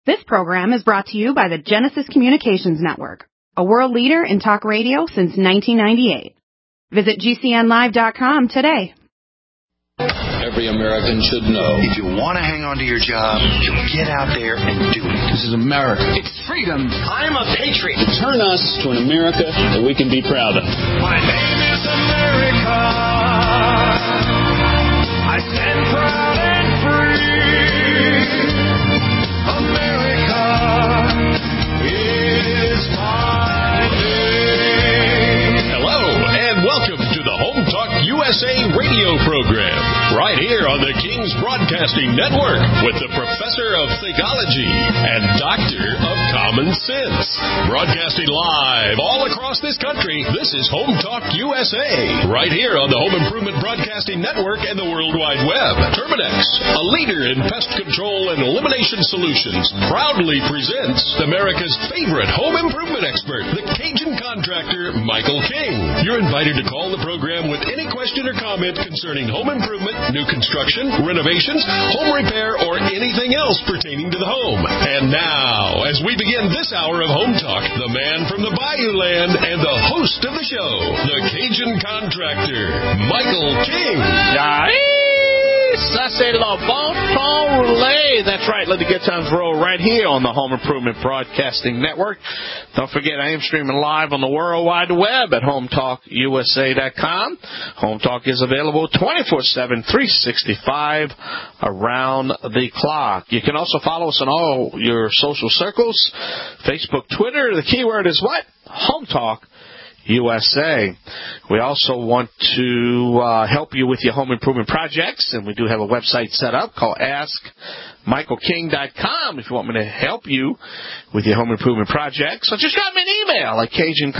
This program is brought to you by the Genesis Communications Network, a world leader in talk radio since 1998. Visit GCNlive.com today. Every American should know. If you want to hang on to your job, you get out there and do it. This is America. It's freedom. I'm a patriot. Turn us to an America that we can be proud of. My name is America. I stand proud and free. America is my name. Hello, and welcome to the Home Talk USA radio program, right here on the King's Broadcasting Network with the Professor of Theology and Doctor of Common Sense. Broadcasting live all across this country, this is Home Talk USA, right here on the Home Improvement Broadcasting Network and the World Wide Web. Terminex, a leader in pest control and elimination solutions, proudly presents America's favorite home improvement expert, the Cajun contractor, Michael King. You're invited to call the program with any question or comment concerning home improvement, new construction, renovations, home repair, or anything else pertaining to the home. And now, as we begin this hour of Home Talk, the man from the Bayou Land and the host of the show, the Cajun contractor, Michael King. I say le bon temps roulé. That's right. Let the good times roll right here on the Home Improvement Broadcasting Network. Don't forget, I am streaming live on the World Wide Web at HomeTalkUSA.com. Home Talk is available 24/7, 365 around the clock. You can also follow us on all your social circles, Facebook, Twitter. The keyword is what? Home Talk USA. We also want to help you with your home improvement projects, and we do have a website set up called AskMichaelKing.com if you want me to help you with your home improvement projects. So just drop me an email at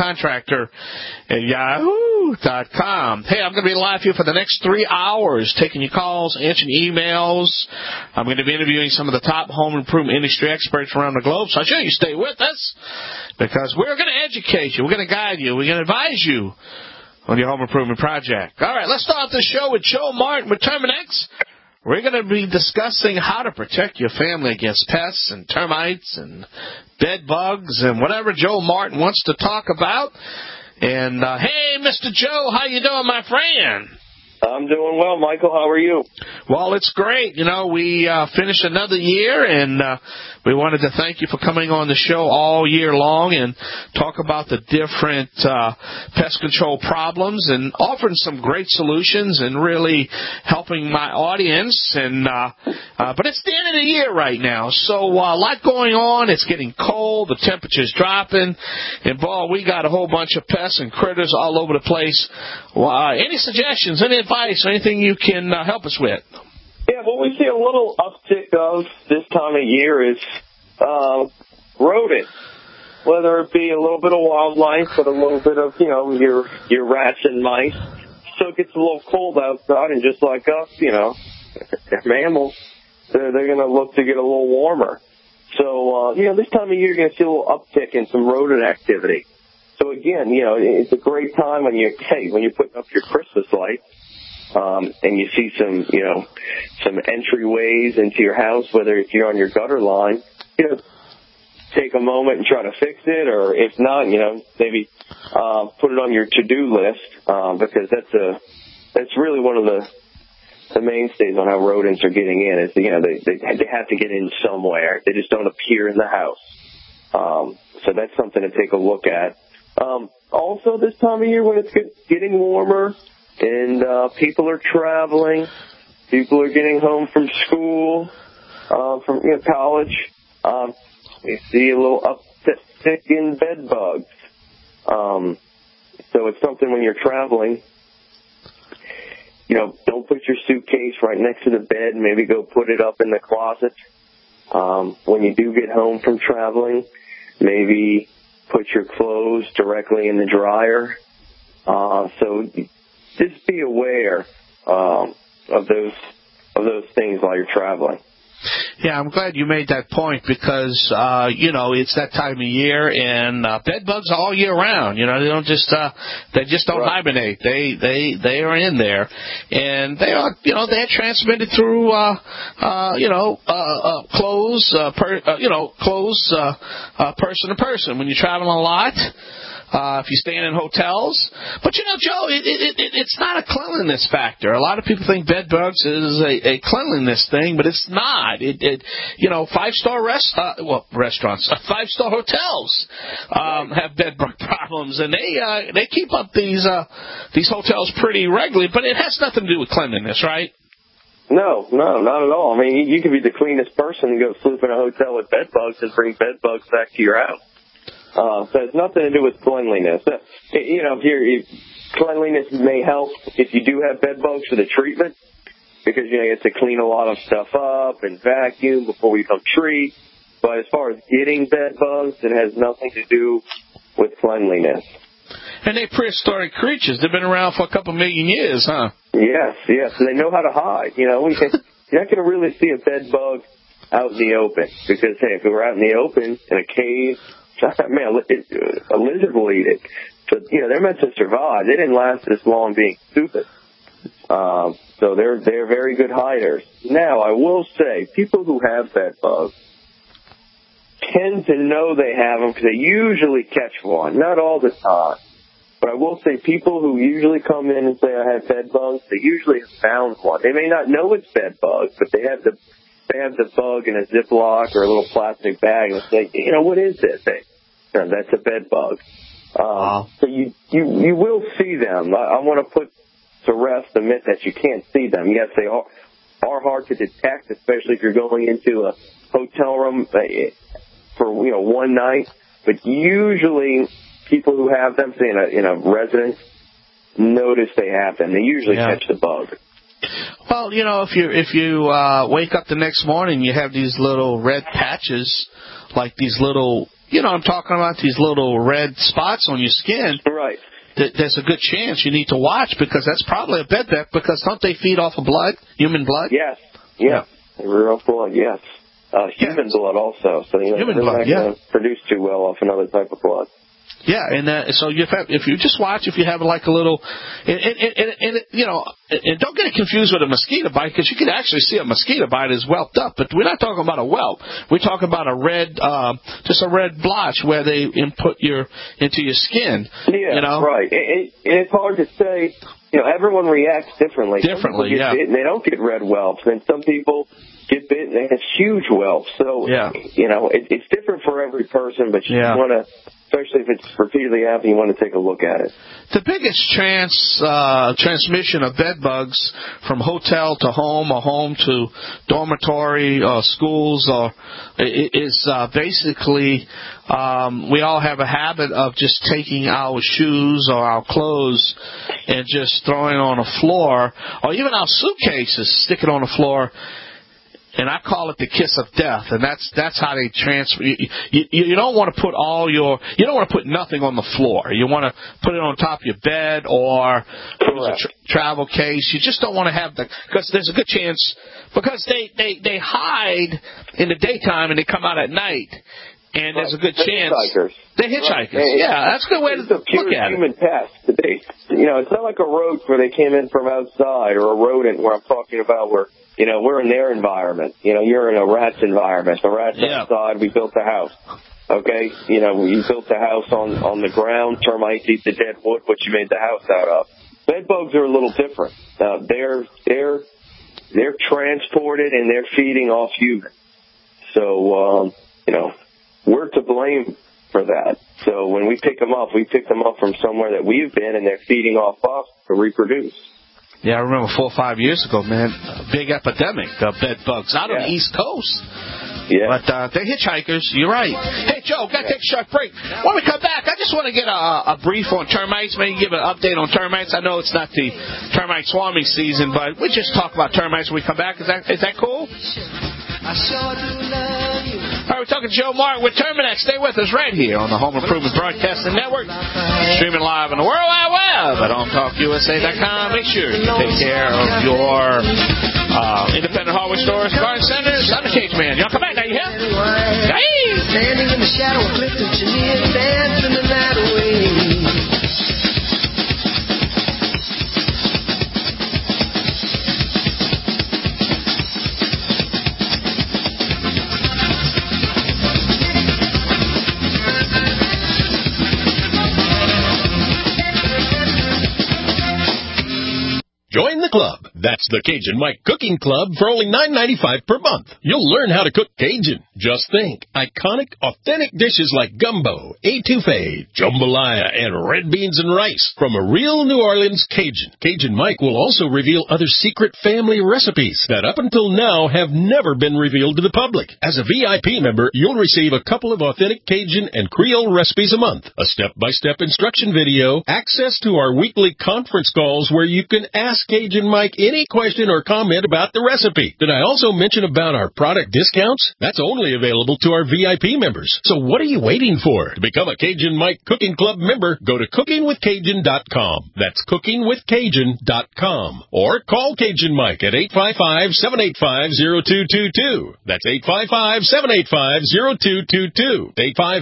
CajunContractor@yahoo.com. Hey, I'm going to be live here for the next 3 hours, taking your calls, answering emails. I'm going to be interviewing some of the top home improvement industry experts around the globe, so I show you stay with us because we're going to educate you. We're going to guide you. We're going to advise you on your home improvement project. All right, let's start the show with Joe Martin with Terminex. We're going to be discussing how to protect your family against pests and termites and bed bugs and whatever Joe Martin wants to talk about. And, hey, Mr. Joe, how you doing, my friend? I'm doing well, Michael. How are you? Well, it's great. You know, we finished another year, and we wanted to thank you for coming on the show all year long and talk about the different pest control problems and offering some great solutions and really helping my audience. And but it's the end of the year right now, so a lot going on. It's getting cold. The temperature's dropping. And, boy, we got a whole bunch of pests and critters all over the place. Any suggestions, any advice, anything you can help us with? Yeah, what we see a little uptick of this time of year is rodents, whether it be a little bit of wildlife, but a little bit of, your rats and mice. So it gets a little cold outside, and just like us, they're mammals. They're going to look to get a little warmer. So, this time of year you're going to see a little uptick in some rodent activity. So again, it's a great time when you're putting up your Christmas lights, and you see some entryways into your house, whether if you're on your gutter line, take a moment and try to fix it, or if not, maybe put it on your to-do list, because that's really one of the mainstays on how rodents are getting in. Is they have to get in somewhere. They just don't appear in the house. So that's something to take a look at. Also, this time of year when it's getting warmer and people are traveling, people are getting home from school, from college, we see a little uptick in bed bugs. So it's something when you're traveling, don't put your suitcase right next to the bed. Maybe go put it up in the closet. When you do get home from traveling, maybe put your clothes directly in the dryer. So just be aware of those things while you're traveling. Yeah, I'm glad you made that point because, it's that time of year and bed bugs are all year round. They don't just don't hibernate. They are in there, and they are, they're transmitted through, clothes, person to person. When you travel a lot, if you stay in hotels. But, Joe, it's not a cleanliness factor. A lot of people think bed bugs is a cleanliness thing, but it's not. Five-star restaurants, five-star hotels have bed bug problems, and they keep up these hotels pretty regularly, but it has nothing to do with cleanliness, right? No, not at all. I mean, you could be the cleanest person and go sleep in a hotel with bed bugs and bring bed bugs back to your house. So it's nothing to do with cleanliness. Cleanliness may help if you do have bed bugs for the treatment, because you have to clean a lot of stuff up and vacuum before we come treat. But as far as getting bed bugs, it has nothing to do with cleanliness. And they're prehistoric creatures. They've been around for a couple million years, huh? Yes. And they know how to hide. You're not going to really see a bed bug out in the open, because, hey, if it were out in the open in a cave, man, a lizard will eat it. But, they're meant to survive. They didn't last this long being stupid. So they're very good hiders. Now, I will say, people who have bed bugs tend to know they have them because they usually catch one. Not all the time. But I will say, people who usually come in and say, I have bed bugs, they usually have found one. They may not know it's bed bugs, but they have the bug in a Ziploc or a little plastic bag, and say, what is this? That's a bed bug. So you will see them. I want to put to rest the myth that you can't see them. Yes, they are hard to detect, especially if you're going into a hotel room for one night. But usually, people who have them, say in a residence, notice they have them. They usually catch the bug. Well, if you wake up the next morning, you have these little red patches, like these little, I'm talking about these little red spots on your skin. Right. There's a good chance you need to watch, because that's probably a bed bug, because don't they feed off of blood, human blood? Yes. Yeah. Real blood, yes. Human blood also. So, human they're blood, not going to produce too well off another type of blood. Yeah, and so if you just watch, if you have like a little, and don't get it confused with a mosquito bite, because you can actually see a mosquito bite is whelped up, but we're not talking about a whelp. We're talking about a red, just a red blotch where they input into your skin. Yeah, right. And it's hard to say. Everyone reacts differently. Some people get bit and they don't get red whelps, and some people get bit and they have huge whelps. So it's different for every person, but you want to. Especially if it's repeatedly happening, you want to take a look at it. The biggest transmission of bed bugs from hotel to home, or home to dormitory or schools, is basically we all have a habit of just taking our shoes or our clothes and just throwing it on the floor, or even our suitcases, stick it on the floor. And I call it the kiss of death, and that's how they transfer. You don't want to put you don't want to put nothing on the floor. You want to put it on top of your bed or a travel case. You just don't want to have because there's a good chance, because they hide in the daytime and they come out at night. And there's a good chance. They're hitchhikers. Right. Yeah, that's a good way to look at it. Human pest. It's not like a roach where they came in from outside, or a rodent where I'm talking about where, we're in their environment. You're in a rat's environment. The rat's outside. We built a house. Okay? We built a house on the ground. Termites eat the dead wood, what you made the house out of. Bed bugs are a little different. They're transported and they're feeding off humans. So, we're to blame for that. So when we pick them up from somewhere that we've been, and they're feeding off us to reproduce. Yeah, I remember 4 or 5 years ago, man, a big epidemic of bed bugs out on the East Coast. Yeah. But they're hitchhikers. You're right. Hey, Joe, got to take a short break. When we come back, I just want to get a brief on termites, maybe give an update on termites. I know it's not the termite swarming season, but we just talk about termites when we come back. Is that cool? I sure do love you. All right, we're talking to Joe Martin with Terminix. Stay with us right here on the Home Improvement Broadcasting Network. Streaming live on the World Wide Web at HomeTalkUSA.com. Make sure you take care of your independent hardware stores, garden centers. I'm the Cage Man. Y'all come back now, you hear? Hey! Standing in the shadow of Clifton Chenier, dancing the night away. Join the club. That's the Cajun Mike Cooking Club for only $9.95 per month. You'll learn how to cook Cajun. Just think, iconic, authentic dishes like gumbo, etouffee, jambalaya, and red beans and rice from a real New Orleans Cajun. Cajun Mike will also reveal other secret family recipes that up until now have never been revealed to the public. As a VIP member, you'll receive a couple of authentic Cajun and Creole recipes a month, a step-by-step instruction video, access to our weekly conference calls where you can ask Cajun Mike any question or comment about the recipe. Did I also mention about our product discounts? That's only available to our VIP members. So what are you waiting for? To become a Cajun Mike Cooking Club member, go to cookingwithcajun.com. That's cookingwithcajun.com. Or call Cajun Mike at 855-785-0222. That's 855-785-0222.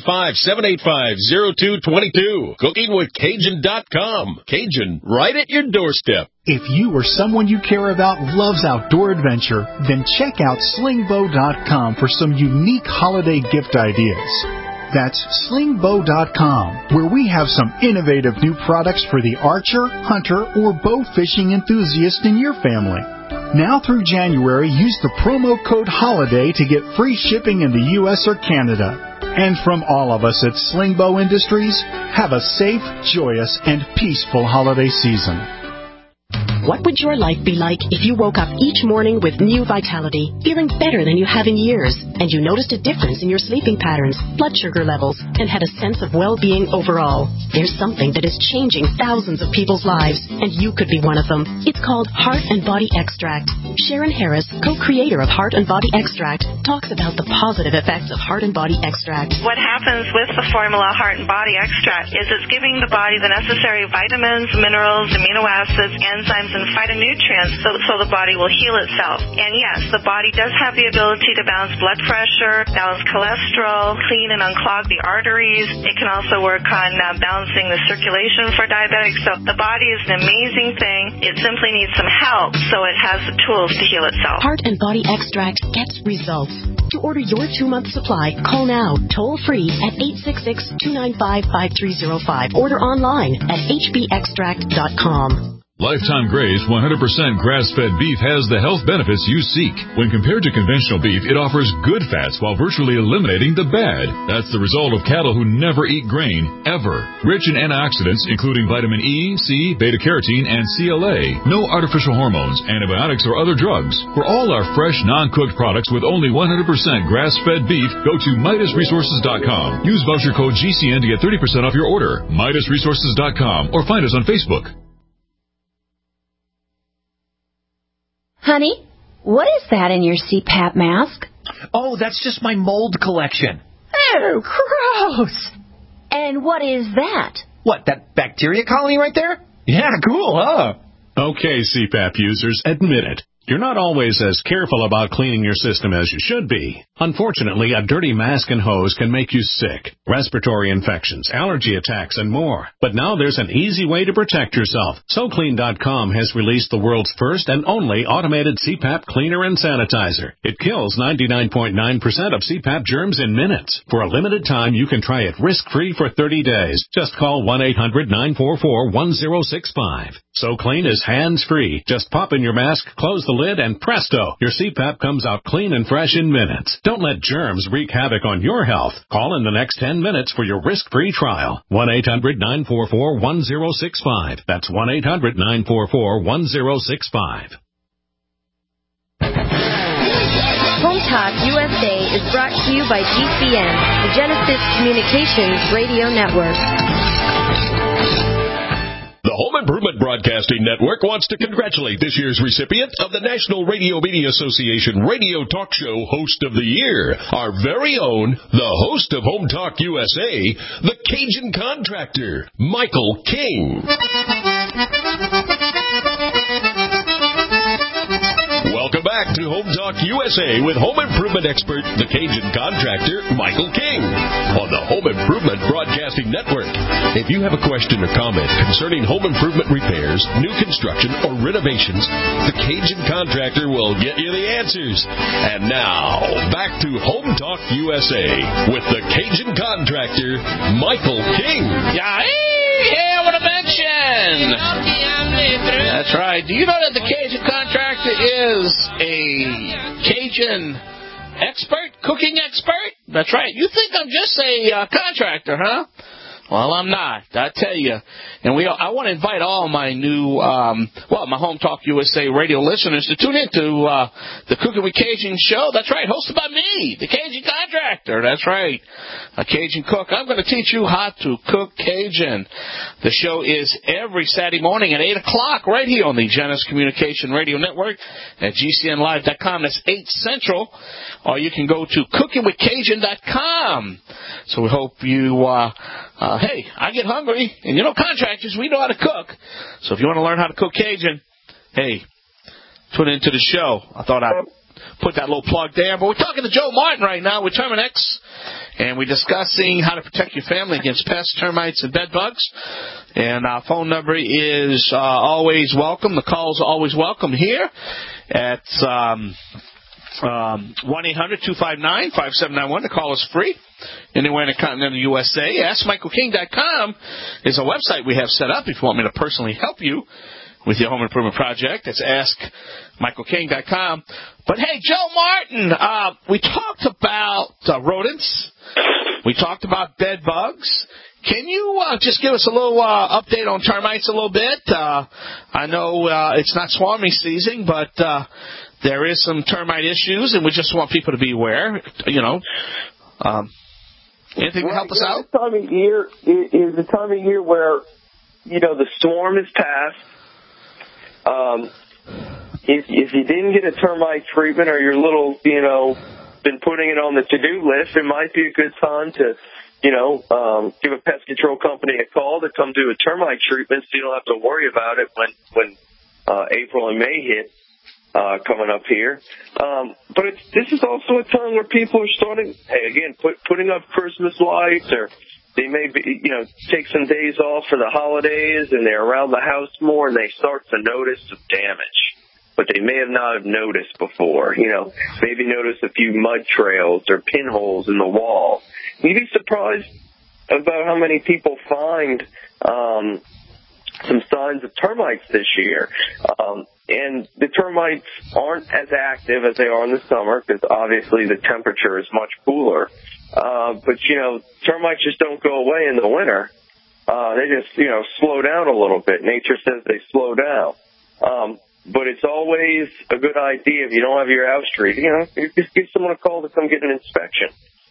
855-785-0222. Cookingwithcajun.com. Cajun, right at your doorstep. If you or someone you care about loves outdoor adventure, then check out slingbow.com for some unique holiday gift ideas. That's slingbow.com, where we have some innovative new products for the archer, hunter, or bow fishing enthusiast in your family. Now through January, use the promo code HOLIDAY to get free shipping in the U.S. or Canada. And from all of us at Slingbow Industries, have a safe, joyous, and peaceful holiday season. What would your life be like if you woke up each morning with new vitality, feeling better than you have in years, and you noticed a difference in your sleeping patterns, blood sugar levels, and had a sense of well-being overall? There's something that is changing thousands of people's lives, and you could be one of them. It's called Heart and Body Extract. Sharon Harris, co-creator of Heart and Body Extract, talks about the positive effects of Heart and Body Extract. What happens with the formula Heart and Body Extract is it's giving the body the necessary vitamins, minerals, amino acids, enzymes, and phytonutrients so the body will heal itself. And yes, the body does have the ability to balance blood pressure, balance cholesterol, clean and unclog the arteries. It can also work on balancing the circulation for diabetics. So the body is an amazing thing. It simply needs some help so it has the tools to heal itself. Heart and Body Extract gets results. To order your 2-month supply, call now, toll-free at 866-295-5305. Order online at hbextract.com. Lifetime Graze 100% grass-fed beef has the health benefits you seek. When compared to conventional beef, it offers good fats while virtually eliminating the bad. That's the result of cattle who never eat grain, ever. Rich in antioxidants, including vitamin E, C, beta-carotene, and CLA. No artificial hormones, antibiotics, or other drugs. For all our fresh, non-cooked products with only 100% grass-fed beef, go to MidasResources.com. Use voucher code GCN to get 30% off your order. MidasResources.com or find us on Facebook. Honey, what is that in your CPAP mask? Oh, that's just my mold collection. Oh, gross. And what is that? What, that bacteria colony right there? Yeah, cool, huh? Okay, CPAP users, admit it. You're not always as careful about cleaning your system as you should be. Unfortunately, a dirty mask and hose can make you sick, respiratory infections, allergy attacks, and more. But now there's an easy way to protect yourself. SoClean.com has released the world's first and only automated CPAP cleaner and sanitizer. It kills 99.9% of CPAP germs in minutes. For a limited time, you can try it risk-free for 30 days. Just call 1-800-944-1065. SoClean is hands-free. Just pop in your mask, close the lid, and presto, your CPAP comes out clean and fresh in minutes. Don't let germs wreak havoc on your health. Call in the next 10 minutes for your risk-free trial. 1-800-944-1065. That's 1-800-944-1065. Home Talk USA is brought to you by GCN, the Genesis Communications Radio Network. The Home Improvement Broadcasting Network wants to congratulate this year's recipient of the National Radio Media Association Radio Talk Show Host of the Year, our very own, the host of Home Talk USA, the Cajun Contractor, Michael King. Welcome back back to Home Talk USA with home improvement expert, the Cajun contractor, Michael King, on the Home Improvement Broadcasting Network. If you have a question or comment concerning home improvement repairs, new construction, or renovations, the Cajun contractor will get you the answers. And now, back to Home Talk USA with the Cajun contractor, Michael King. Yeah, what a mention! That's right. Do you know that the Cajun contractor is a Cajun expert, cooking expert? That's right. You think I'm just a contractor, huh? Well, I'm not. I tell you. And I want to invite all my new, my Home Talk USA radio listeners to tune into the Cooking with Cajun show. That's right, hosted by me, the Cajun contractor. That's right, a Cajun cook. I'm going to teach you how to cook Cajun. The show is every Saturday morning at 8 o'clock right here on the Genesis Communication Radio Network at GCNlive.com. That's 8 Central. Or you can go to cookingwithcajun.com. So we hope you... hey, I get hungry, and contractors, we know how to cook. So if you want to learn how to cook Cajun, hey, tune into the show. I thought I'd put that little plug there. But we're talking to Joe Martin right now with Terminix, and we're discussing how to protect your family against pests, termites, and bed bugs. And our phone number is always welcome. The calls are always welcome here at 1-800-259-5791. The call is free. Anywhere in the continental USA. AskMichaelKing.com is a website we have set up if you want me to personally help you with your home improvement project. It's AskMichaelKing.com. But hey, Joe Martin, we talked about rodents. We talked about bed bugs. Can you just give us a little update on termites a little bit? I know it's not swarming season, but there is some termite issues, and we just want people to be aware, anything to help us out? This time of year is the time of year where, the storm is past. If you didn't get a termite treatment or you're been putting it on the to-do list, it might be a good time to, give a pest control company a call to come do a termite treatment so you don't have to worry about it when April and May hit. Coming up here. But this is also a time where people are starting, putting up Christmas lights, or they may be, take some days off for the holidays, and they're around the house more, and they start to notice some damage. But they may have not noticed before, maybe notice a few mud trails or pinholes in the wall. You'd be surprised about how many people find some signs of termites this year. And the termites aren't as active as they are in the summer because obviously the temperature is much cooler. But, termites just don't go away in the winter. They just, slow down a little bit. Nature says they slow down. But it's always a good idea if you don't have your house treated, just give someone a call to come get an inspection.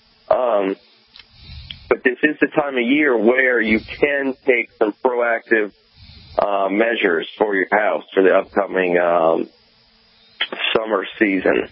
But this is the time of year where you can take some proactive measures for your house for the upcoming summer season.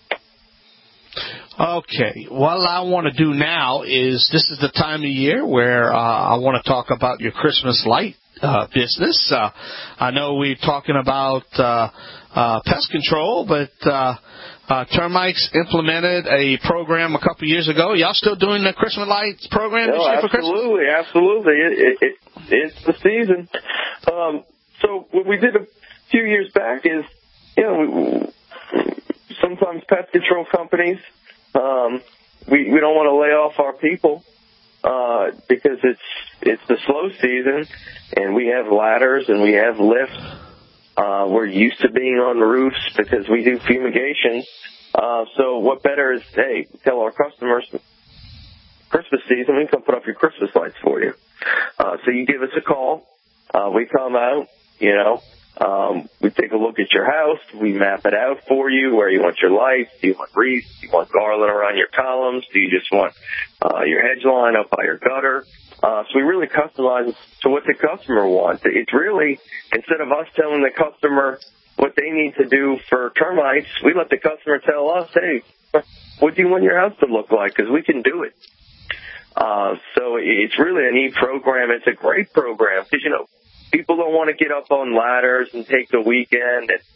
Okay. What I want to do now is this is the time of year where I want to talk about your Christmas light business. I know we're talking about pest control, but termites implemented a program a couple years ago. Y'all still doing the Christmas lights program this year for Christmas? Absolutely. It's the season. So what we did a few years back is, sometimes pest control companies, we don't want to lay off our people because it's the slow season, and we have ladders and we have lifts. We're used to being on the roofs because we do fumigation. So what better is, tell our customers, Christmas season, we can put up your Christmas lights for you. So you give us a call. We come out, we take a look at your house. We map it out for you, where you want your lights. Do you want wreaths? Do you want garland around your columns? Do you just want your hedge line up by your gutter? So we really customize to what the customer wants. It's really, instead of us telling the customer what they need to do for termites, we let the customer tell us, hey, what do you want your house to look like? Because we can do it. So it's really a neat program. It's a great program because, people don't want to get up on ladders and take the weekend and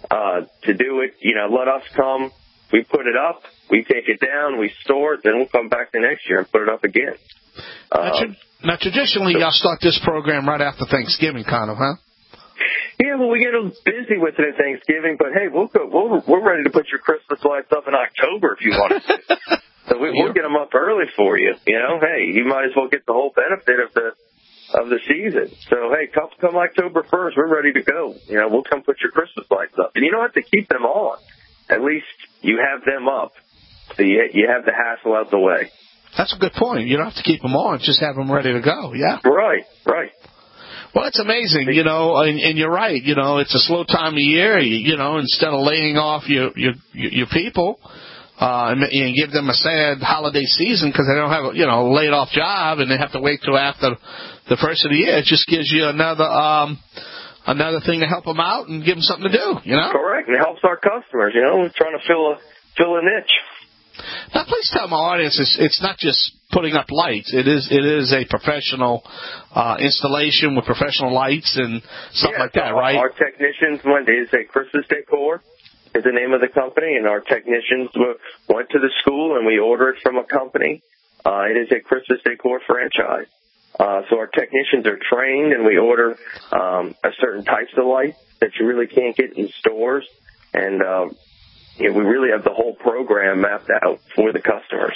to do it. Let us come. We put it up. We take it down. We store it. Then we'll come back the next year and put it up again. Now, traditionally, y'all start this program right after Thanksgiving, kind of, huh? Yeah, well, we get busy with it at Thanksgiving, but hey, we're ready to put your Christmas lights up in October if you want us to. So we'll get them up early for you. Hey, you might as well get the whole benefit of the season. So hey, come October 1st, we're ready to go. We'll come put your Christmas lights up, and you don't have to keep them on. At least you have them up, so you have the hassle out the way. That's a good point. You don't have to keep them on; just have them ready to go. Yeah. Right. Well, it's amazing, and you're right. It's a slow time of year. Instead of laying off your people and give them a sad holiday season because they don't have a laid off job and they have to wait till after the first of the year, it just gives you another thing to help them out and give them something to do. Correct. It helps our customers. We're trying to fill a niche. Now, please tell my audience, it's not just putting up lights. It is a professional installation with professional lights and stuff like that, right? Our technicians it's a Christmas Decor is the name of the company, and our technicians went to the school and we ordered from a company. It is a Christmas Decor franchise. So our technicians are trained, and we order a certain types of lights that you really can't get in stores, and we really have the whole program mapped out for the customers.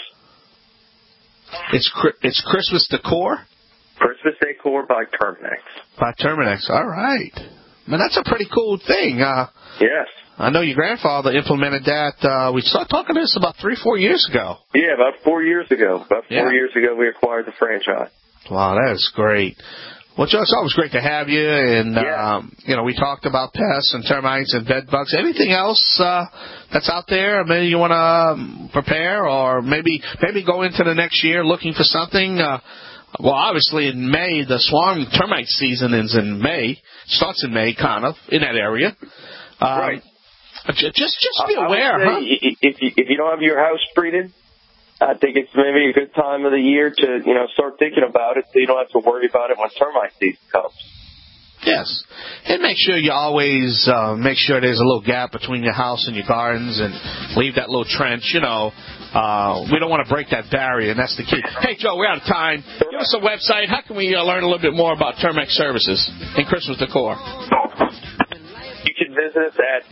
It's Christmas Decor? Christmas Decor by Terminex. By Terminex. All right. Man, that's a pretty cool thing. Yes. I know your grandfather implemented that. We started talking this about 3-4 years ago. Yeah, about 4 years ago. About 4 years ago, we acquired the franchise. Wow, that is great. Well, Joe, it's always great to have you. And, we talked about pests and termites and bed bugs. Anything else that's out there maybe you want to prepare, or maybe go into the next year looking for something? Well, obviously in May, the swarm termite season is in May. Starts in May, kind of, in that area. Right. Just be aware, huh? If you don't have your house treated, I think it's maybe a good time of the year to, start thinking about it so you don't have to worry about it when termite season comes. Yes. And make sure you always make sure there's a little gap between your house and your gardens, and leave that little trench, We don't want to break that barrier, and that's the key. Hey, Joe, we're out of time. Give us a website. How can we learn a little bit more about Terminex services and Christmas decor? You can visit us at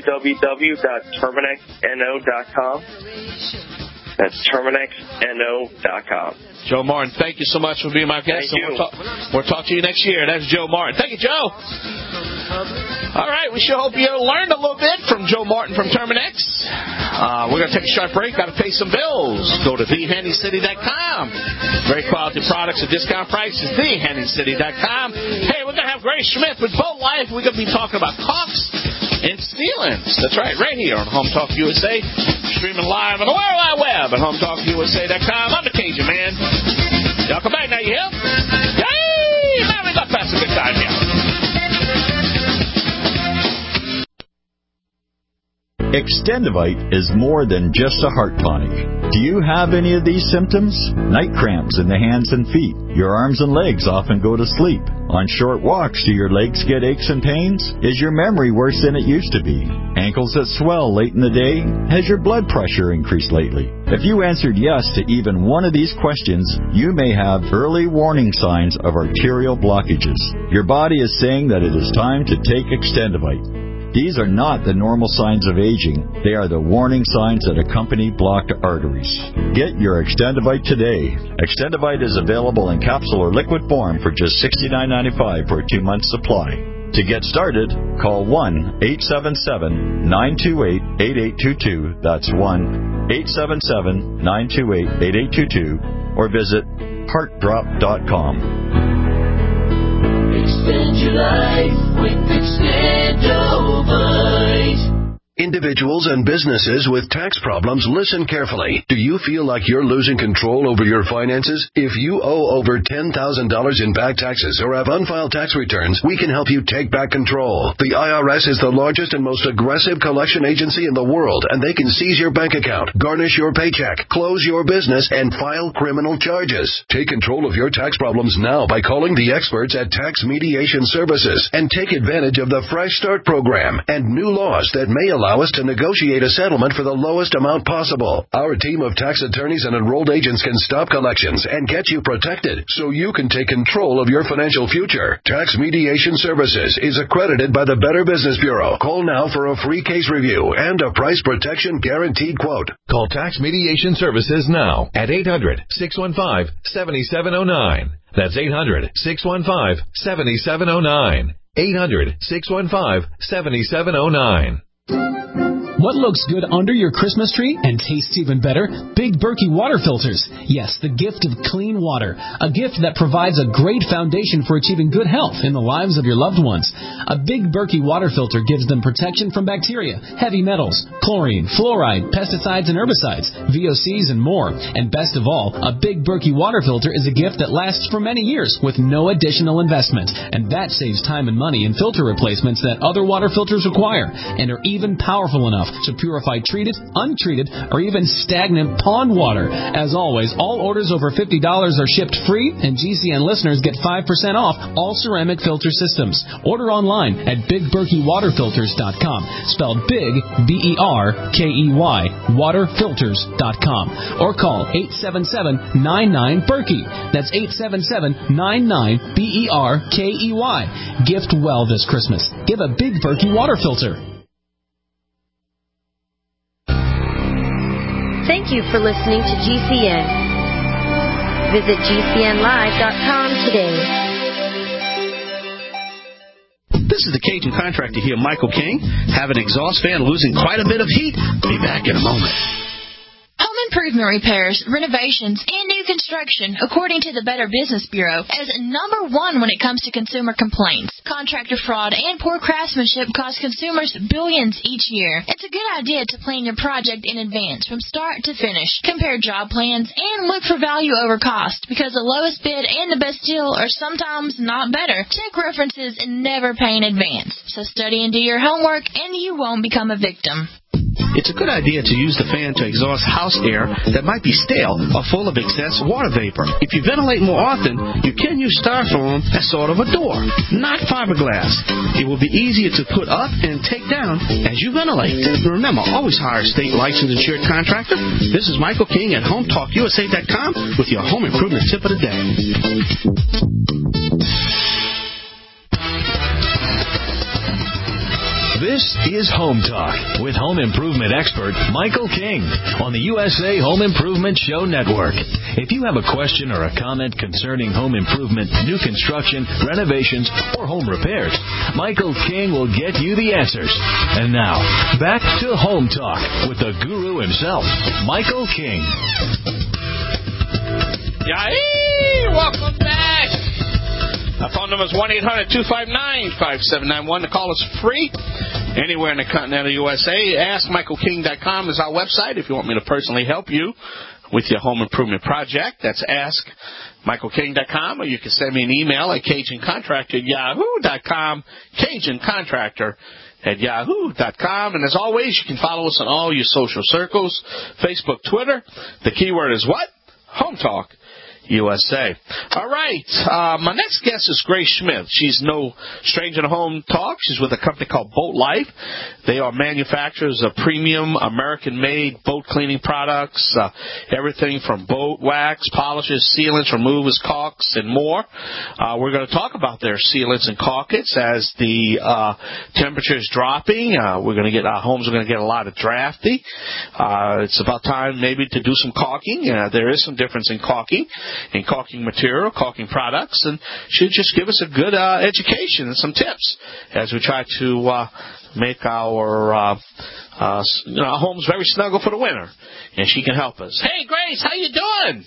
www.terminexno.com. That's TerminexNO.com. Joe Martin, thank you so much for being my guest. Thank you. We'll talk to you next year. That's Joe Martin. Thank you, Joe. All right, we sure hope you learned a little bit from Joe Martin from Terminex. We're going to take a short break. Got to pay some bills. Go to TheHandyCity.com. Great quality products at discount prices. TheHandyCity.com. Hey, we're going to have Grace Smith with Boat Life. We're going to be talking about caulks and sealants. That's right here on Home Talk USA. Streaming live on the World Wide Web at HomeTalkUSA.com. I'm the Cajun Man. Y'all come back now, you hear? Yay! Man, we got past a good time here. Extendivite is more than just a heart tonic. Do you have any of these symptoms? Night cramps in the hands and feet. Your arms and legs often go to sleep. On short walks, do your legs get aches and pains? Is your memory worse than it used to be? Ankles that swell late in the day? Has your blood pressure increased lately? If you answered yes to even one of these questions, you may have early warning signs of arterial blockages. Your body is saying that it is time to take Extendivite. These are not the normal signs of aging. They are the warning signs that accompany blocked arteries. Get your Extendivite today. Extendivite is available in capsule or liquid form for just $69.95 for a 2-month supply. To get started, call 1-877-928-8822. That's 1-877-928-8822. Or visit heartdrop.com. Extend your life with Extendovite. Individuals and businesses with tax problems, listen carefully. Do you feel like you're losing control over your finances? If you owe over $10,000 in back taxes or have unfiled tax returns, we can help you take back control. The IRS is the largest and most aggressive collection agency in the world, and they can seize your bank account, garnish your paycheck, close your business, and file criminal charges. Take control of your tax problems now by calling the experts at Tax Mediation Services and take advantage of the Fresh Start program and new laws that may allow us to negotiate a settlement for the lowest amount possible. Our team of tax attorneys and enrolled agents can stop collections and get you protected so you can take control of your financial future. Tax Mediation Services is accredited by the Better Business Bureau. Call now for a free case review and a price protection guaranteed quote. Call Tax Mediation Services now at 800-615-7709. That's 800-615-7709. 800-615-7709. What looks good under your Christmas tree and tastes even better? Big Berkey water filters. Yes, the gift of clean water. A gift that provides a great foundation for achieving good health in the lives of your loved ones. A Big Berkey water filter gives them protection from bacteria, heavy metals, chlorine, fluoride, pesticides and herbicides, VOCs and more. And best of all, a Big Berkey water filter is a gift that lasts for many years with no additional investment. And that saves time and money in filter replacements that other water filters require and are even powerful enough to purify treated, untreated, or even stagnant pond water. As always, all orders over $50 are shipped free, and GCN listeners get 5% off all ceramic filter systems. Order online at BigBerkeyWaterFilters.com, spelled Big, B-E-R-K-E-Y, waterfilters.com, or call 877-99-BERKEY. That's 877-99-BERKEY. Gift well this Christmas. Give a Big Berkey water filter. Thank you for listening to GCN. Visit GCNlive.com today. This is the Cajun Contractor here, Michael King. Have an exhaust fan losing quite a bit of heat? Be back in a moment. Home improvement repairs, renovations, and new construction, according to the Better Business Bureau, is number one when it comes to consumer complaints. Contractor fraud and poor craftsmanship cost consumers billions each year. It's a good idea to plan your project in advance from start to finish. Compare job plans and look for value over cost, because the lowest bid and the best deal are sometimes not better. Check references and never pay in advance. So study and do your homework, and you won't become a victim. It's a good idea to use the fan to exhaust house air that might be stale or full of excess water vapor. If you ventilate more often, you can use styrofoam as sort of a door, not fiberglass. It will be easier to put up and take down as you ventilate. Remember, always hire a state licensed insured contractor. This is Michael King at HomeTalkUSA.com with your home improvement tip of the day. This is Home Talk with home improvement expert Michael King on the USA Home Improvement Show Network. If you have a question or a comment concerning home improvement, new construction, renovations, or home repairs, Michael King will get you the answers. And now, back to Home Talk with the guru himself, Michael King. Yay! Welcome back. Our phone number is 1-800-259-5791. The call is free anywhere in the continental USA. AskMichaelKing.com is our website if you want me to personally help you with your home improvement project. That's AskMichaelKing.com, or you can send me an email at CajunContractor@yahoo.com, CajunContractor@yahoo.com. And as always, you can follow us on all your social circles, Facebook, Twitter. The keyword is what? Home Talk USA. All right. My next guest is Grace Smith. She's no stranger to Home Talk. She's with a company called Boat Life. They are manufacturers of premium American-made boat cleaning products, everything from boat wax, polishes, sealants, removers, caulks, and more. We're going to talk about their sealants and caulkits as the temperature is dropping. Our homes are going to get a lot of drafty. It's about time maybe to do some caulking. There is some difference in caulking material, caulking products, and she'll just give us a good education and some tips as we try to make our homes very snuggle for the winter. And she can help us. Hey, Grace, how you doing?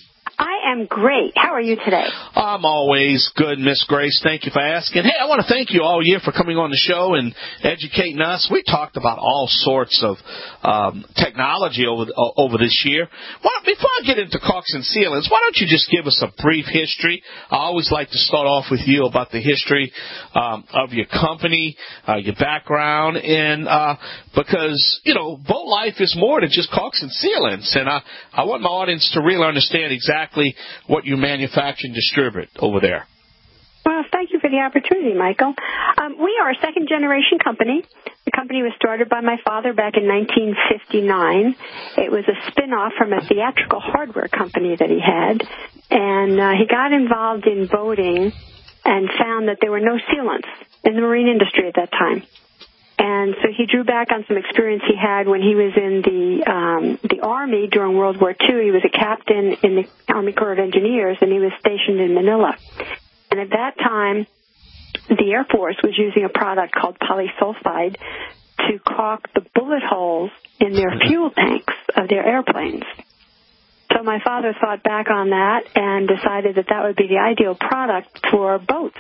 I am great. How are you today? I'm always good, Miss Grace. Thank you for asking. Hey, I want to thank you all year for coming on the show and educating us. We talked about all sorts of technology over this year. Before I get into caulks and sealants, why don't you just give us a brief history? I always like to start off with you about the history of your company, your background, and because, boat life is more than just caulks and sealants. And I want my audience to really understand exactly what you manufacture and distribute over there. Well, thank you for the opportunity, Michael. We are a second-generation company. The company was started by my father back in 1959. It was a spin-off from a theatrical hardware company that he had, and he got involved in boating and found that there were no sealants in the marine industry at that time. And so he drew back on some experience he had when he was in the Army during World War II. He was a captain in the Army Corps of Engineers, and he was stationed in Manila. And at that time, the Air Force was using a product called polysulfide to caulk the bullet holes in their fuel tanks of their airplanes. So my father thought back on that and decided that that would be the ideal product for boats.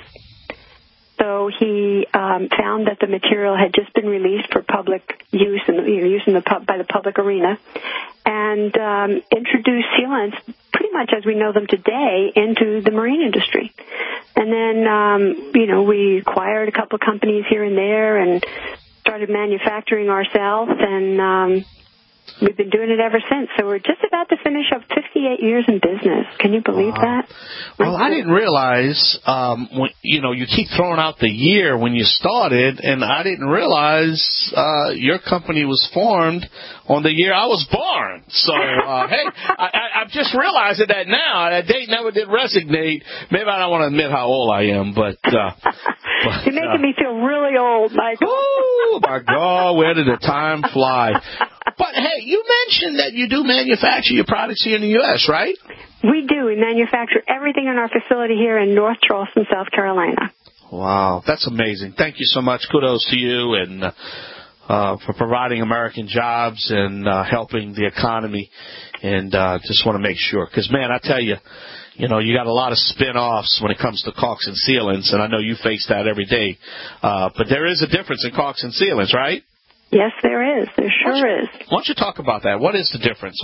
So he found that the material had just been released for public use by the public arena, and introduced sealants pretty much as we know them today into the marine industry. And then, we acquired a couple of companies here and there and started manufacturing ourselves, and we've been doing it ever since. So we're just about to finish up 58 years in business. Can you believe that? Well, I didn't realize, you keep throwing out the year when you started, and I didn't realize your company was formed on the year I was born. So, hey, I'm just realizing that now. That date never did resonate. Maybe I don't want to admit how old I am, but you're making me feel really old, Michael. Oh, my God, where did the time fly? But, hey, you mentioned that you do manufacture your products here in the U.S., right? We do. We manufacture everything in our facility here in North Charleston, South Carolina. Wow, that's amazing. Thank you so much. Kudos to you and for providing American jobs and helping the economy. And just want to make sure. Because, man, I tell you, you got a lot of spin-offs when it comes to caulks and sealants, and I know you face that every day. But there is a difference in caulks and sealants, right? Yes, there is. There sure is. Why don't you talk about that? What is the difference?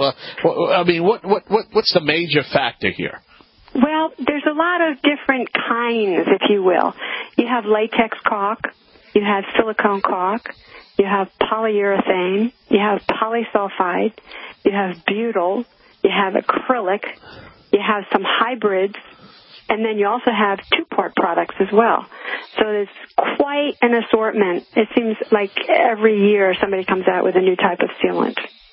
What's the major factor here? Well, there's a lot of different kinds, if you will. You have latex caulk, you have silicone caulk, you have polyurethane, you have polysulfide, you have butyl, you have acrylic, you have some hybrids, and then you also have two-part products as well. So there's quite an assortment. It seems like every year somebody comes out with a new type of sealant.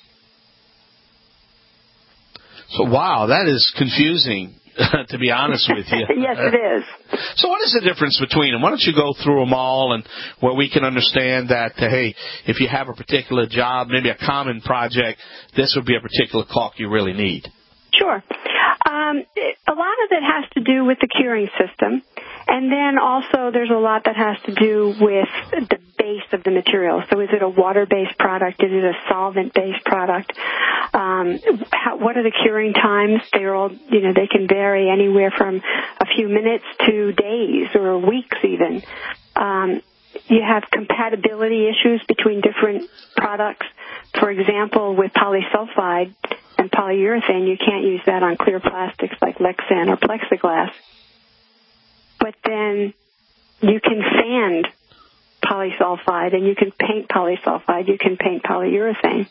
So, wow, that is confusing, to be honest with you. Yes, it is. So what is the difference between them? Why don't you go through them all and where we can understand that, hey, if you have a particular job, maybe a common project, this would be a particular caulk you really need. Sure. A lot of it has to do with the curing system, and then also there's a lot that has to do with the base of the material. So is it a water-based product? Is it a solvent-based product? What are the curing times? They're all, they can vary anywhere from a few minutes to days or weeks even. You have compatibility issues between different products. For example, with polysulfide and polyurethane, you can't use that on clear plastics like Lexan or plexiglass. But then you can sand polysulfide and you can paint polysulfide, you can paint polyurethane.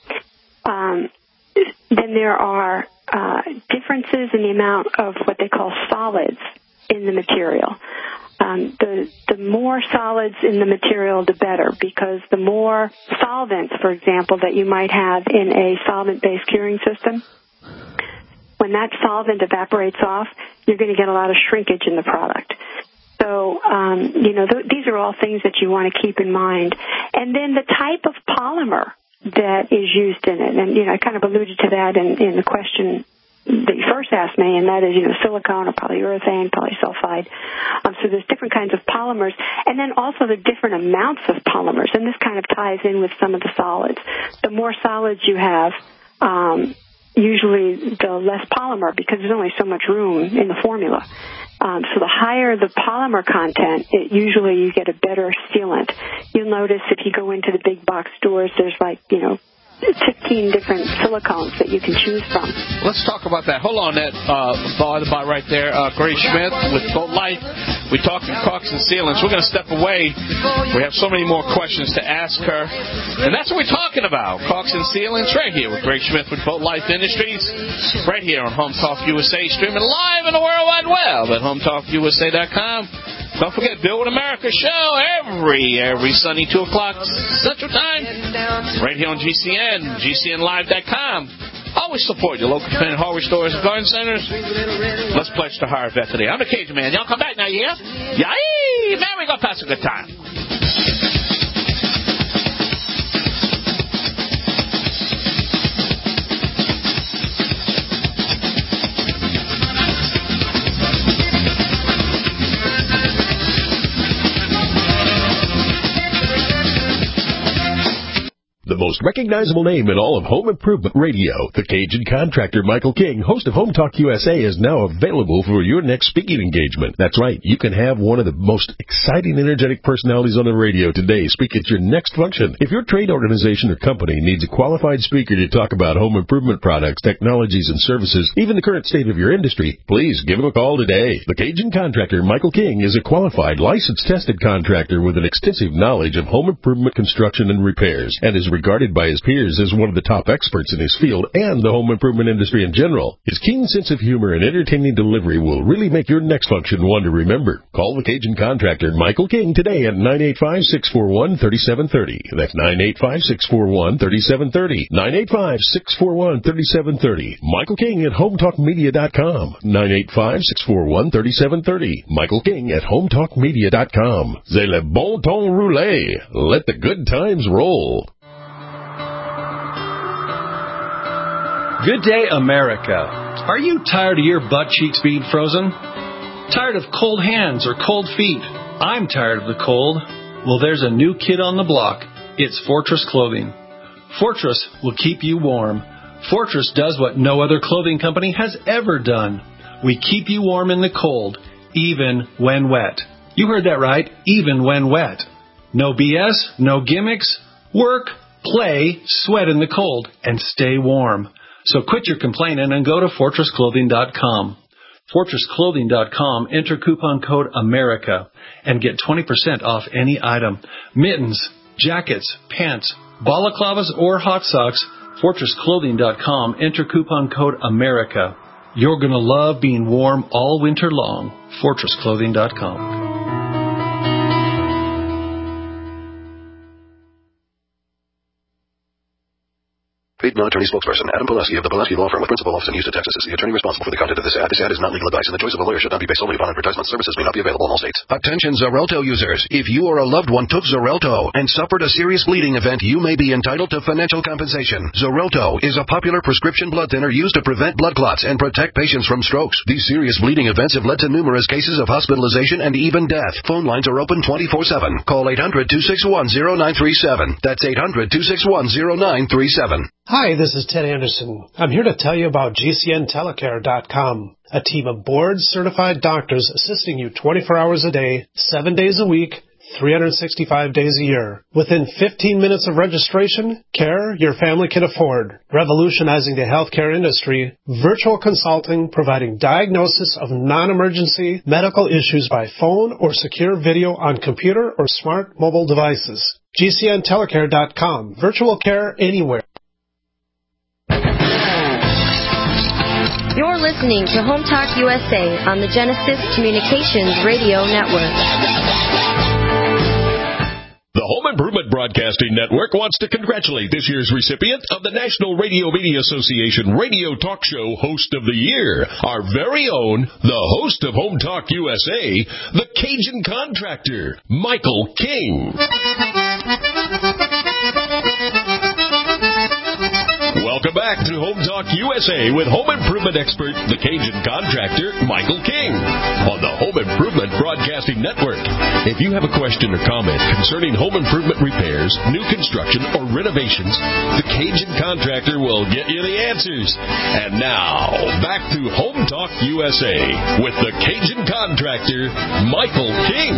Then there are differences in the amount of what they call solids in the material. The more solids in the material, the better, because the more solvents, for example, that you might have in a solvent-based curing system, when that solvent evaporates off, you're going to get a lot of shrinkage in the product. So, these are all things that you want to keep in mind. And then the type of polymer that is used in it. And, I kind of alluded to that in the question that you first asked me, and that is, silicone or polyurethane, polysulfide. So there's different kinds of polymers, and then also the different amounts of polymers, and this kind of ties in with some of the solids. The more solids you have, usually the less polymer because there's only so much room in the formula. So the higher the polymer content, usually you get a better sealant. You'll notice if you go into the big box stores, there's 15 different silicones that you can choose from. Let's talk about that. Hold on, that about right there, Grace Smith with Boat Life. We're talking caulks and sealants. We're going to step away. We have so many more questions to ask her, and that's what we're talking about: caulks and sealants, right here with Grace Smith with Boat Life Industries, right here on Home Talk USA, streaming live in the World Wide Web at HomeTalkUSA.com. Don't forget, Build with America show every Sunday, 2 o'clock Central Time, right here on GCN, GCNlive.com. Always support your local independent hardware stores and garden centers. Let's pledge to hire a vet today. I'm the Cajun Man. Y'all come back now, yeah? Yay! Man, we gonna pass a good time. The most recognizable name in all of home improvement radio, the Cajun contractor Michael King, host of Home Talk USA, is now available for your next speaking engagement. That's right, you can have one of the most exciting, energetic personalities on the radio today speak at your next function. If your trade organization or company needs a qualified speaker to talk about home improvement products, technologies, and services, even the current state of your industry, please give him a call today. The Cajun contractor Michael King is a qualified, licensed, tested contractor with an extensive knowledge of home improvement construction and repairs, and is regarded by his peers as one of the top experts in his field and the home improvement industry in general. His keen sense of humor and entertaining delivery will really make your next function one to remember. Call the Cajun contractor Michael King today at 985-641-3730. That's 985-641-3730. 985-641-3730. Michael King at HomeTalkMedia.com. 985-641-3730. Michael King at HomeTalkMedia.com. C'est le bon ton roulé. Let the good times roll. Good day, America. Are you tired of your butt cheeks being frozen? Tired of cold hands or cold feet? I'm tired of the cold. Well, there's a new kid on the block. It's Fortress Clothing. Fortress will keep you warm. Fortress does what no other clothing company has ever done. We keep you warm in the cold, even when wet. You heard that right, even when wet. No BS, no gimmicks. Work, play, sweat in the cold, and stay warm. So quit your complaining and go to FortressClothing.com. FortressClothing.com, enter coupon code AMERICA and get 20% off any item. Mittens, jackets, pants, balaclavas, or hot socks, FortressClothing.com, enter coupon code AMERICA. You're going to love being warm all winter long. FortressClothing.com. Paid non-attorney spokesperson Adam Pulaski of the Pulaski Law Firm with principal office in Houston, Texas is the attorney responsible for the content of this ad. This ad is not legal advice, and the choice of a lawyer should not be based solely upon advertisement. Services may not be available in all states. Attention Xarelto users. If you or a loved one took Xarelto and suffered a serious bleeding event, you may be entitled to financial compensation. Xarelto is a popular prescription blood thinner used to prevent blood clots and protect patients from strokes. These serious bleeding events have led to numerous cases of hospitalization and even death. Phone lines are open 24/7. Call 800-261-0937. That's 800-261-0937. Hi, this is Ted Anderson. I'm here to tell you about GCNtelecare.com, a team of board-certified doctors assisting you 24 hours a day, 7 days a week, 365 days a year. Within 15 minutes of registration, care your family can afford. Revolutionizing the healthcare industry, virtual consulting providing diagnosis of non-emergency medical issues by phone or secure video on computer or smart mobile devices. GCNtelecare.com, virtual care anywhere. You're listening to Home Talk USA on the Genesis Communications Radio Network. The Home Improvement Broadcasting Network wants to congratulate this year's recipient of the National Radio Media Association Radio Talk Show Host of the Year, our very own, the host of Home Talk USA, the Cajun Contractor, Michael King. Welcome Welcome back to Home Talk USA with home improvement expert, the Cajun contractor, Michael King, on the Home Improvement Broadcasting Network. If you have a question or comment concerning home improvement repairs, new construction, or renovations, the Cajun contractor will get you the answers. And now, back to Home Talk USA with the Cajun contractor, Michael King.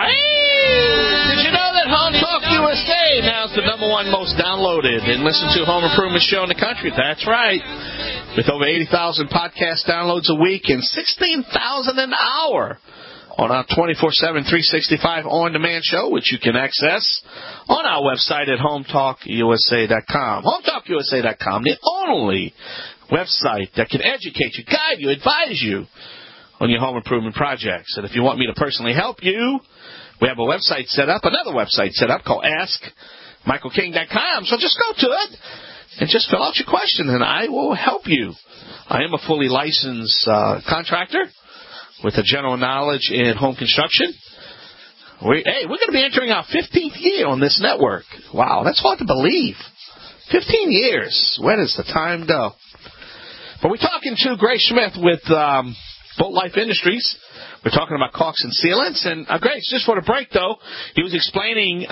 Did you know that Home Talk USA now is the #1 most downloaded and listened to home improvement show in the country? That's right. With over 80,000 podcast downloads a week and 16,000 an hour on our 24/7, 365 on-demand show, which you can access on our website at HomeTalkUSA.com. HomeTalkUSA.com, the only website that can educate you, guide you, advise you on your home improvement projects. And if you want me to personally help you, we have a website set up, another website set up called AskMichaelKing.com. So just go to it and just fill out your question, and I will help you. I am a fully licensed contractor with a general knowledge in home construction. We're going to be entering our 15th year on this network. Wow, that's hard to believe. 15 years. Where does the time go? But we're talking to Grace Smith with Boat Life Industries. We're talking about caulks and sealants. And Grace, just for the break, though, he was explaining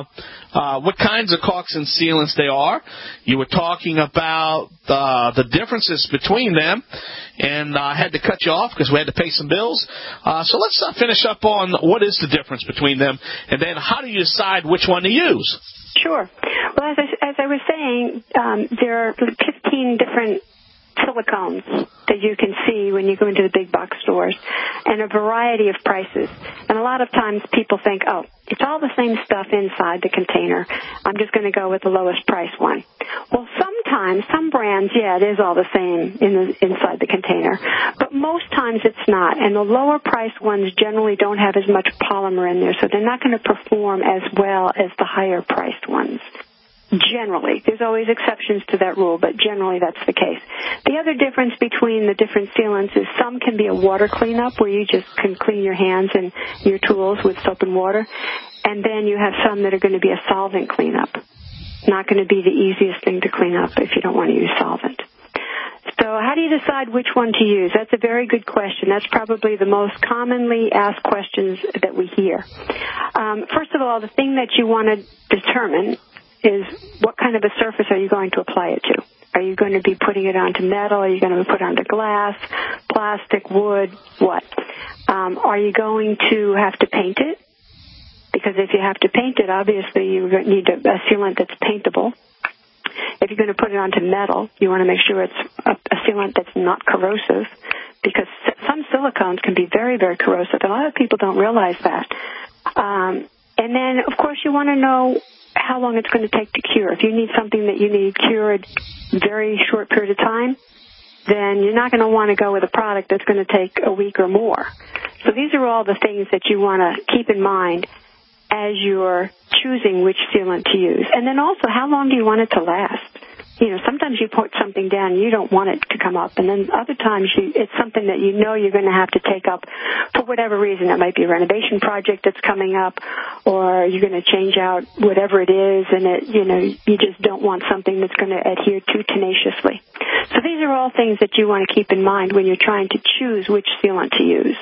what kinds of caulks and sealants they are. You were talking about the differences between them. And I had to cut you off because we had to pay some bills. So let's finish up on what is the difference between them, and then how do you decide which one to use? Sure. Well, as I was saying, there are 15 different silicones that you can see when you go into the big box stores, and a variety of prices. And a lot of times people think, oh, it's all the same stuff inside the container. I'm just going to go with the lowest price one. Well, sometimes, some brands, yeah, it is all the same inside the container. But most times it's not. And the lower price ones generally don't have as much polymer in there, so they're not going to perform as well as the higher priced ones. Generally. There's always exceptions to that rule, but generally that's the case. The other difference between the different sealants is some can be a water cleanup where you just can clean your hands and your tools with soap and water. And then you have some that are going to be a solvent cleanup. Not going to be the easiest thing to clean up if you don't want to use solvent. So how do you decide which one to use? That's a very good question. That's probably the most commonly asked questions that we hear. First of all, the thing that you want to determine is what kind of a surface are you going to apply it to? Are you going to be putting it onto metal? Are you going to put it onto glass, plastic, wood, what? Are you going to have to paint it? Because if you have to paint it, obviously you need a sealant that's paintable. If you're going to put it onto metal, you want to make sure it's a sealant that's not corrosive, because some silicones can be very, very corrosive. A lot of people don't realize that. And then, of course, you want to know how long it's going to take to cure. If you need something that you need cured very short period of time, then you're not going to want to go with a product that's going to take a week or more. So these are all the things that you want to keep in mind as you're choosing which sealant to use. And then also, how long do you want it to last? You know, sometimes you put something down and you don't want it to come up, and then other times it's something that you know you're going to have to take up for whatever reason. It might be a renovation project that's coming up, or you're going to change out whatever it is, and you just don't want something that's going to adhere too tenaciously. So these are all things that you want to keep in mind when you're trying to choose which sealant to use.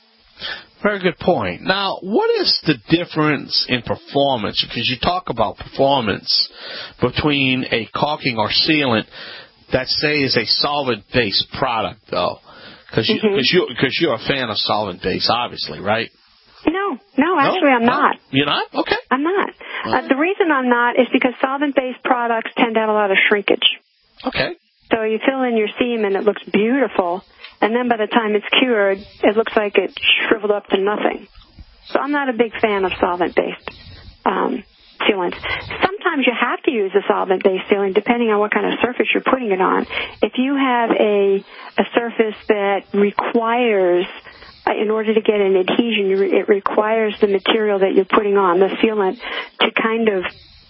Very good point. Now, what is the difference in performance? Because you talk about performance between a caulking or sealant that, say, is a solvent-based product, though. Because you're a fan of solvent-based, obviously, right? No, actually I'm not. You're not? Okay. I'm not. The reason I'm not is because solvent-based products tend to have a lot of shrinkage. Okay. So you fill in your seam and it looks beautiful, and then by the time it's cured, it looks like it shriveled up to nothing. So I'm not a big fan of solvent-based sealants. Sometimes you have to use a solvent-based sealant depending on what kind of surface you're putting it on. If you have a surface that requires, in order to get an adhesion, it requires the material that you're putting on, the sealant, to kind of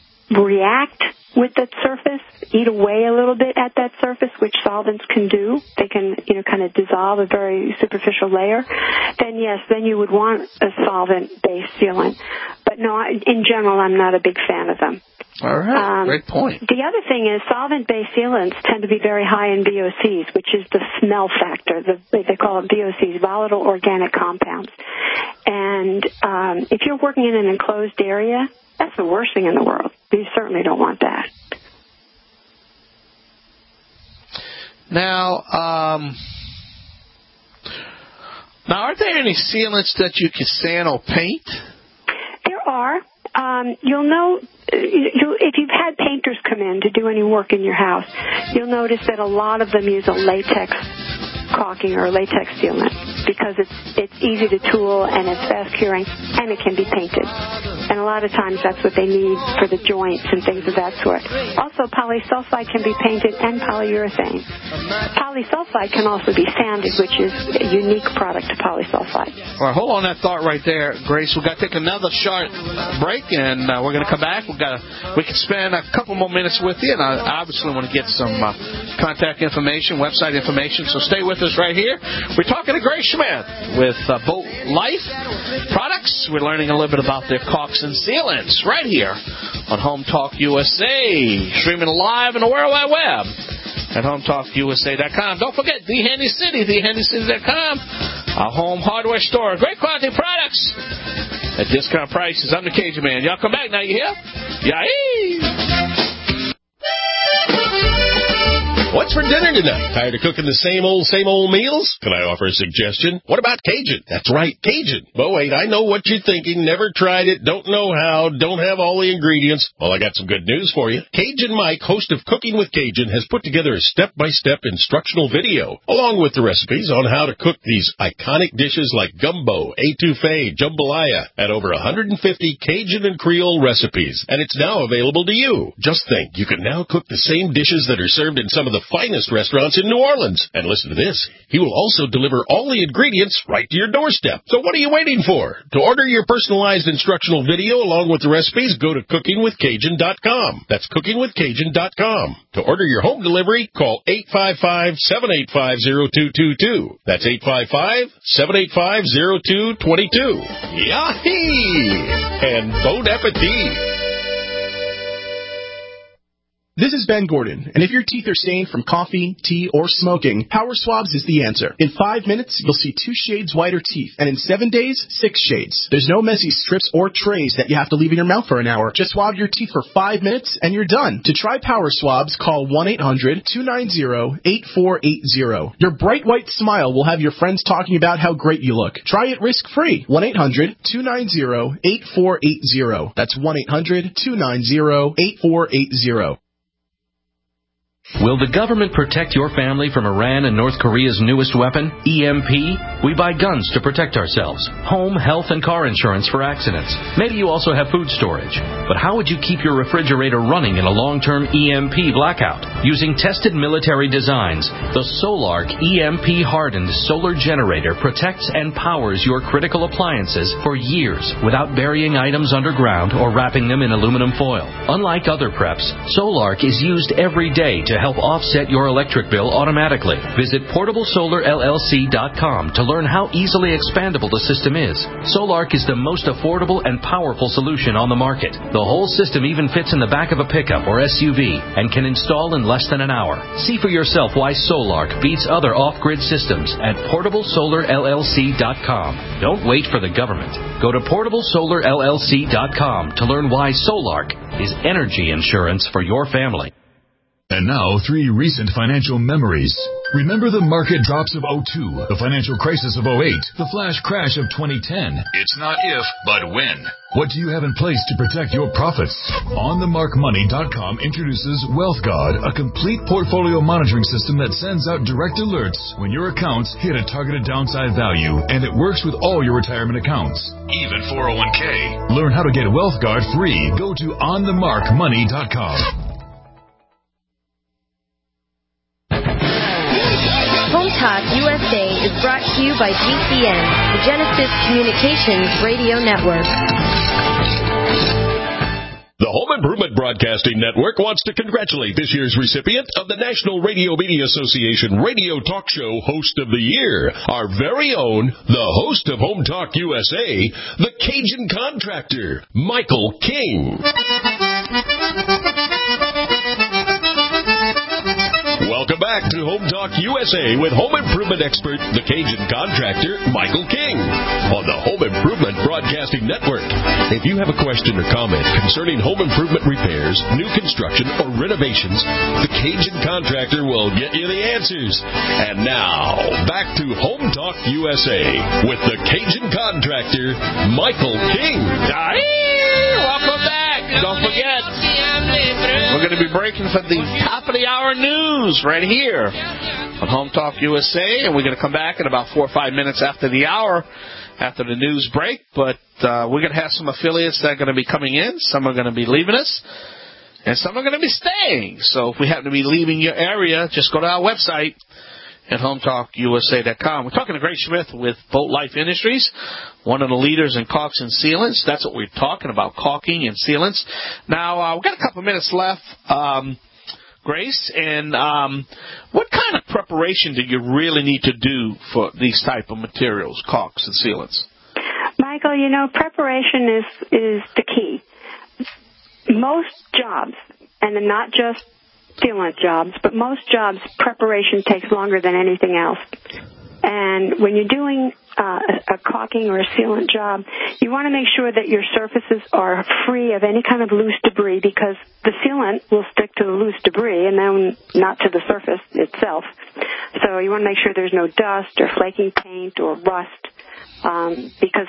react with that surface, eat away a little bit at that surface, which solvents can do. They can, kind of dissolve a very superficial layer. Then yes, then you would want a solvent-based sealant. But no, in general, I'm not a big fan of them. All right. Great point. The other thing is solvent-based sealants tend to be very high in VOCs, which is the smell factor. They call it VOCs, volatile organic compounds. And if you're working in an enclosed area, that's the worst thing in the world. You certainly don't want that. Now, are there any sealants that you can sand or paint? There are. You'll know if you've had painters come in to do any work in your house, you'll notice that a lot of them use a latex caulking or a latex sealant because it's easy to tool and it's fast curing and it can be painted. And a lot of times that's what they need for the joints and things of that sort. Also, polysulfide can be painted and polyurethane. Polysulfide can also be sanded, which is a unique product to polysulfide. All right, hold on that thought right there, Grace. We've got to take another short break, and we're going to come back. We can spend a couple more minutes with you, and I obviously want to get some contact information, website information, so stay with us right here. We're talking to Grace Schmidt with Boat Life Products. We're learning a little bit about their caulks and sealants right here on Home Talk USA, streaming live in the World Wide Web at HomeTalkUSA.com. Don't forget, The Handy City, TheHandyCity.com, our home hardware store. Great quality products at discount prices. I'm the Cajun Man. Y'all come back now, you hear? Yay! What's for dinner tonight? Tired of cooking the same old meals? Can I offer a suggestion? What about Cajun? That's right, Cajun. But wait, I know what you're thinking. Never tried it, don't know how, don't have all the ingredients. Well, I got some good news for you. Cajun Mike, host of Cooking with Cajun, has put together a step-by-step instructional video, along with the recipes on how to cook these iconic dishes like gumbo, etouffee, jambalaya, and over 150 Cajun and Creole recipes. And it's now available to you. Just think, you can now cook the same dishes that are served in some of the finest restaurants in New Orleans. And listen to this. He will also deliver all the ingredients right to your doorstep. So what are you waiting for? To order your personalized instructional video along with the recipes, go to cookingwithcajun.com. That's cookingwithcajun.com. To order your home delivery, call 855-785-0222. That's 855-785-0222. Yahee! And bon appetit! This is Ben Gordon, and if your teeth are stained from coffee, tea, or smoking, Power Swabs is the answer. In 5 minutes, you'll see 2 shades whiter teeth, and in 7 days, 6 shades. There's no messy strips or trays that you have to leave in your mouth for an hour. Just swab your teeth for 5 minutes, and you're done. To try Power Swabs, call 1-800-290-8480. Your bright white smile will have your friends talking about how great you look. Try it risk-free. 1-800-290-8480. That's 1-800-290-8480. Will the government protect your family from Iran and North Korea's newest weapon, EMP? We buy guns to protect ourselves, home, health, and car insurance for accidents. Maybe you also have food storage. But how would you keep your refrigerator running in a long-term EMP blackout? Using tested military designs, the Solark EMP-hardened solar generator protects and powers your critical appliances for years without burying items underground or wrapping them in aluminum foil. Unlike other preps, Solark is used every day to help offset your electric bill automatically. Visit PortableSolarLLC.com to learn how easily expandable the system is. Solark is the most affordable and powerful solution on the market. The whole system even fits in the back of a pickup or SUV and can install in less than an hour. See for yourself why Solark beats other off-grid systems at PortableSolarLLC.com. Don't wait for the government. Go to PortableSolarLLC.com to learn why Solark is energy insurance for your family. And now, 3 recent financial memories. Remember the market drops of 2002, the financial crisis of 2008, the flash crash of 2010. It's not if, but when. What do you have in place to protect your profits? OnTheMarkMoney.com introduces Wealth God, a complete portfolio monitoring system that sends out direct alerts when your accounts hit a targeted downside value, and it works with all your retirement accounts, even 401k. Learn how to get Wealth Guard free. Go to OnTheMarkMoney.com. Home Talk USA is brought to you by GCN, the Genesis Communications Radio Network. The Home Improvement Broadcasting Network wants to congratulate this year's recipient of the National Radio Media Association Radio Talk Show Host of the Year, our very own, the host of Home Talk USA, the Cajun Contractor, Michael King. Welcome back to Home Talk USA with home improvement expert, the Cajun contractor, Michael King, on the Home Improvement Broadcasting Network. If you have a question or comment concerning home improvement repairs, new construction, or renovations, the Cajun contractor will get you the answers. And now, back to Home Talk USA with the Cajun contractor, Michael King. Welcome back. Don't forget, we're going to be breaking for the top of the hour news right here on Home Talk USA, and we're going to come back in about 4 or 5 minutes after the hour, after the news break. But we're going to have some affiliates that are going to be coming in. Some are going to be leaving us, and some are going to be staying. So if we happen to be leaving your area, just go to our website at HomeTalkUSA.com. We're talking to Grace Smith with Boat Life Industries, one of the leaders in caulks and sealants. That's what we're talking about, caulking and sealants. Now, we've got a couple minutes left, Grace, and what kind of preparation do you really need to do for these type of materials, caulks and sealants? Michael, preparation is the key. Most jobs, and not just sealant jobs, but most jobs, preparation takes longer than anything else. And when you're doing a caulking or a sealant job, you want to make sure that your surfaces are free of any kind of loose debris, because the sealant will stick to the loose debris and then not to the surface itself. So you want to make sure there's no dust or flaking paint or rust, because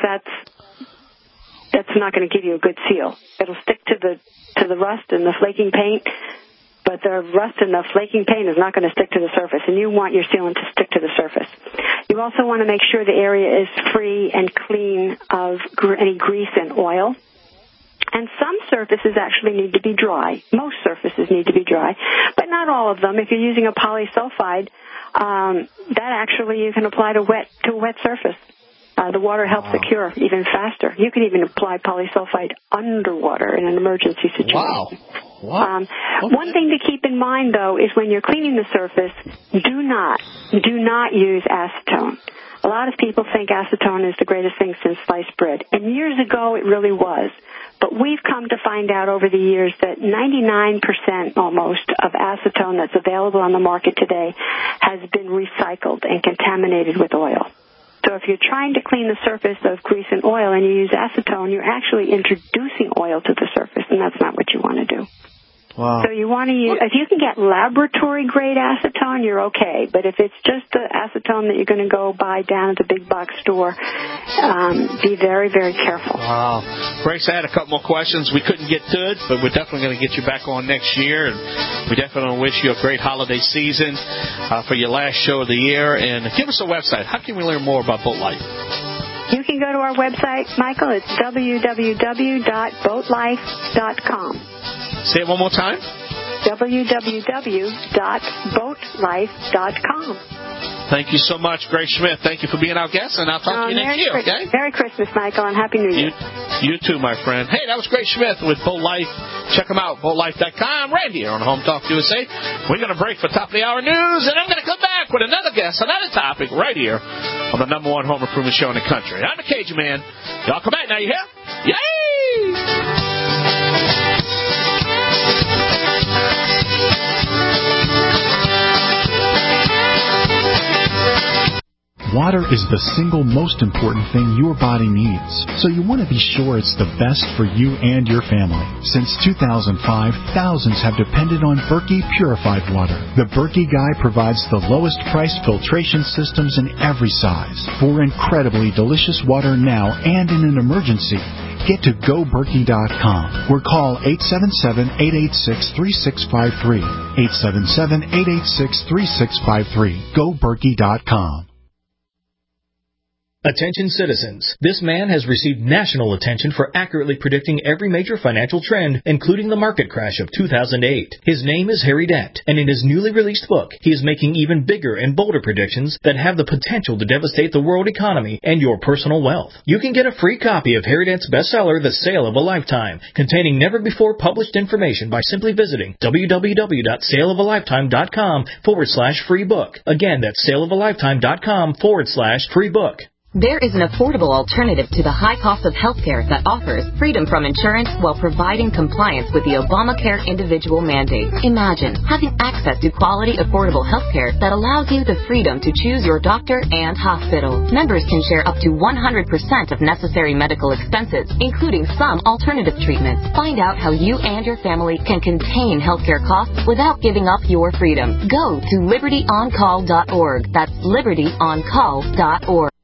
that's not going to give you a good seal. It'll stick to the rust and the flaking paint, but the rust and the flaking paint is not going to stick to the surface, and you want your sealant to stick to the surface. You also want to make sure the area is free and clean of any grease and oil. And some surfaces actually need to be dry. Most surfaces need to be dry, but not all of them. If you're using a polysulfide, that actually you can apply to a wet surface. The water helps the cure even faster. You can even apply polysulfide underwater in an emergency situation. Wow. One thing to keep in mind, though, is when you're cleaning the surface, do not use acetone. A lot of people think acetone is the greatest thing since sliced bread, and years ago it really was. But we've come to find out over the years that 99% almost of acetone that's available on the market today has been recycled and contaminated with oil. So if you're trying to clean the surface of grease and oil and you use acetone, you're actually introducing oil to the surface, and that's not what you want to do. Wow. So you want to use, if you can get laboratory-grade acetone, you're okay. But if it's just the acetone that you're going to go buy down at the big box store, be very, very careful. Wow. Grace, I had a couple more questions. We couldn't get to it, but we're definitely going to get you back on next year. And we definitely wish you a great holiday season for your last show of the year. And give us a website. How can we learn more about Boat Life? You can go to our website, Michael. It's www.boatlife.com. Say it one more time. www.boatlife.com. Thank you so much, Grace Smith. Thank you for being our guest, and I'll talk to you next year, okay? Merry Christmas, Michael, and Happy New Year. You too, my friend. Hey, that was Grace Smith with Boat Life. Check them out, boatlife.com, right here on Home Talk USA. We're going to break for top of the hour news, and I'm going to come back with another guest, another topic, right here on the #1 home improvement show in the country. I'm the Cajun Man. Y'all come back now, you hear? Yay! Water is the single most important thing your body needs, so you want to be sure it's the best for you and your family. Since 2005, thousands have depended on Berkey purified water. The Berkey Guy provides the lowest priced filtration systems in every size. For incredibly delicious water now and in an emergency, get to GoBerkey.com or call 877-886-3653. 877-886-3653. GoBerkey.com. Attention citizens, this man has received national attention for accurately predicting every major financial trend, including the market crash of 2008. His name is Harry Dent, and in his newly released book, he is making even bigger and bolder predictions that have the potential to devastate the world economy and your personal wealth. You can get a free copy of Harry Dent's bestseller, The Sale of a Lifetime, containing never-before-published information by simply visiting www.saleofalifetime.com/free book. Again, that's saleofalifetime.com/free book. There is an affordable alternative to the high cost of healthcare that offers freedom from insurance while providing compliance with the Obamacare individual mandate. Imagine having access to quality, affordable healthcare that allows you the freedom to choose your doctor and hospital. Members can share up to 100% of necessary medical expenses, including some alternative treatments. Find out how you and your family can contain healthcare costs without giving up your freedom. Go to libertyoncall.org. That's libertyoncall.org.